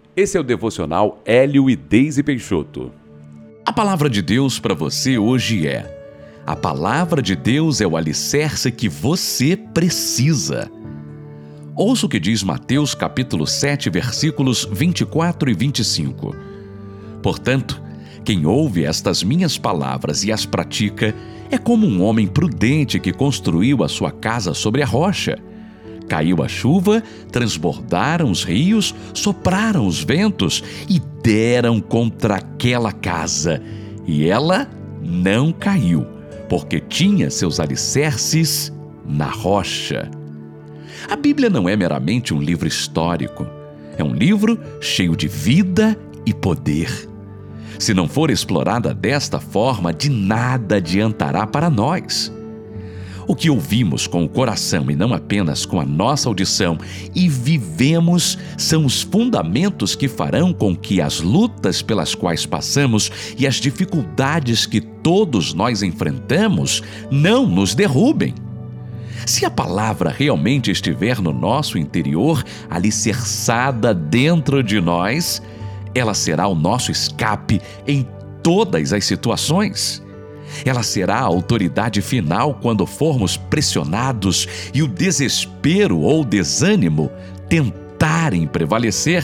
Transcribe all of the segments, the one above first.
Esse é o devocional Hélio e Deise Peixoto. A palavra de Deus para você hoje é: a palavra de Deus é o alicerce que você precisa. Ouça o que diz Mateus capítulo 7, versículos 24 e 25. Portanto, quem ouve estas minhas palavras e as pratica é como um homem prudente que construiu a sua casa sobre a rocha. Caiu a chuva, transbordaram os rios, sopraram os ventos e deram contra aquela casa. E ela não caiu, porque tinha seus alicerces na rocha. A Bíblia não é meramente um livro histórico. É um livro cheio de vida e poder. Se não for explorada desta forma, de nada adiantará para nós. O que ouvimos com o coração e não apenas com a nossa audição e vivemos são os fundamentos que farão com que as lutas pelas quais passamos e as dificuldades que todos nós enfrentamos não nos derrubem. Se a palavra realmente estiver no nosso interior, alicerçada dentro de nós, ela será o nosso escape em todas as situações. Ela será a autoridade final quando formos pressionados e o desespero ou desânimo tentarem prevalecer.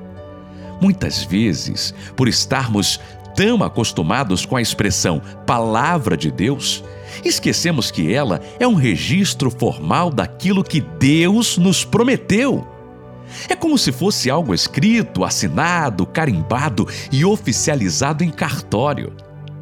Muitas vezes, por estarmos tão acostumados com a expressão palavra de Deus, esquecemos que ela é um registro formal daquilo que Deus nos prometeu. É como se fosse algo escrito, assinado, carimbado e oficializado em cartório.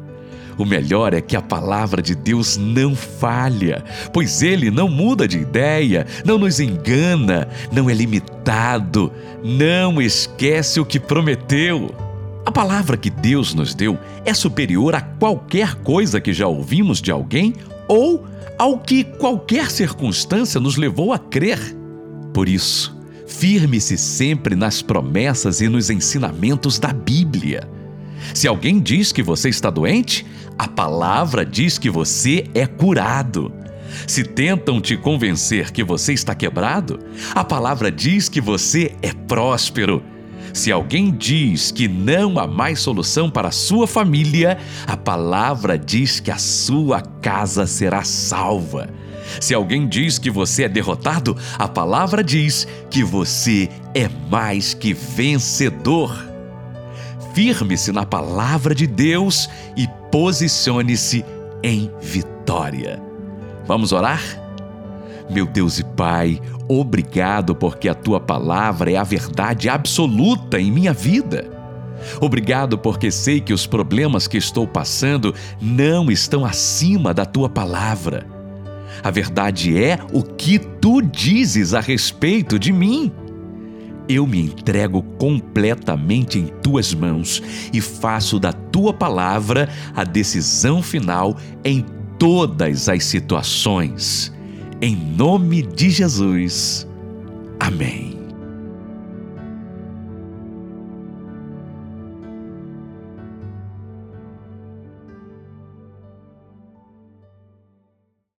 O melhor é que a palavra de Deus não falha, pois Ele não muda de ideia, não nos engana, não é limitado, não esquece o que prometeu. A palavra que Deus nos deu é superior a qualquer coisa que já ouvimos de alguém ou ao que qualquer circunstância nos levou a crer. Por isso, firme-se sempre nas promessas e nos ensinamentos da Bíblia. Se alguém diz que você está doente, a palavra diz que você é curado. Se tentam te convencer que você está quebrado, a palavra diz que você é próspero. Se alguém diz que não há mais solução para a sua família, a palavra diz que a sua casa será salva. Se alguém diz que você é derrotado, a palavra diz que você é mais que vencedor. Firme-se na palavra de Deus e posicione-se em vitória. Vamos orar? Meu Deus e Pai, obrigado porque a Tua palavra é a verdade absoluta em minha vida. Obrigado porque sei que os problemas que estou passando não estão acima da Tua palavra. A verdade é o que Tu dizes a respeito de mim. Eu me entrego completamente em Tuas mãos e faço da Tua palavra a decisão final em todas as situações. Em nome de Jesus. Amém.